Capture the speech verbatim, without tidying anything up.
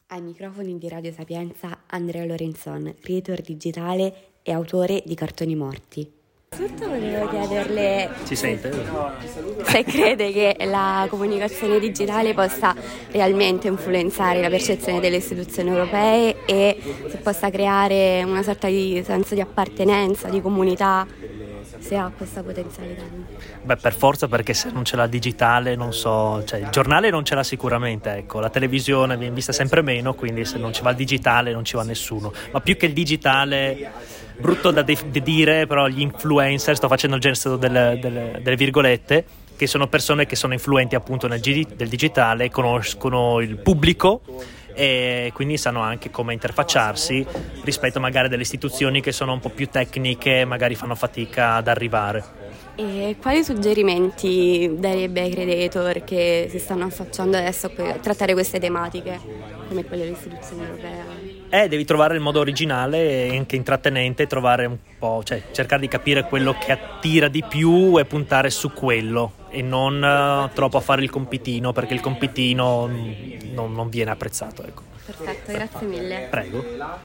Ai microfoni di Radio Sapienza Andrea Lorenzon, creator digitale e autore di Cartoni Morti. Innanzitutto volevo chiederle Si sente? se crede che la comunicazione digitale possa realmente influenzare la percezione delle istituzioni europee e se possa creare una sorta di senso di appartenenza, di comunità, se ha questa potenzialità. Beh, per forza, perché se non ce l'ha digitale, non so, cioè il giornale non ce l'ha sicuramente, ecco, la televisione viene vista sempre meno, quindi se non ci va il digitale non ci va nessuno. Ma più che il digitale, brutto da de- de dire, però gli influencer, sto facendo il gesto delle, delle, delle virgolette, che sono persone che sono influenti appunto nel G- del digitale, conoscono il pubblico e quindi sanno anche come interfacciarsi rispetto magari a delle istituzioni che sono un po' più tecniche, magari fanno fatica ad arrivare. E quali suggerimenti darebbe ai creator che si stanno affacciando adesso a que- trattare queste tematiche, come quelle dell'istituzione europea? Eh, devi trovare il modo originale e anche intrattenente, trovare un po', cioè cercare di capire quello che attira di più e puntare su quello e non uh, troppo a fare il compitino, perché il compitino non, non viene apprezzato, ecco. Perfetto, grazie mille. Prego.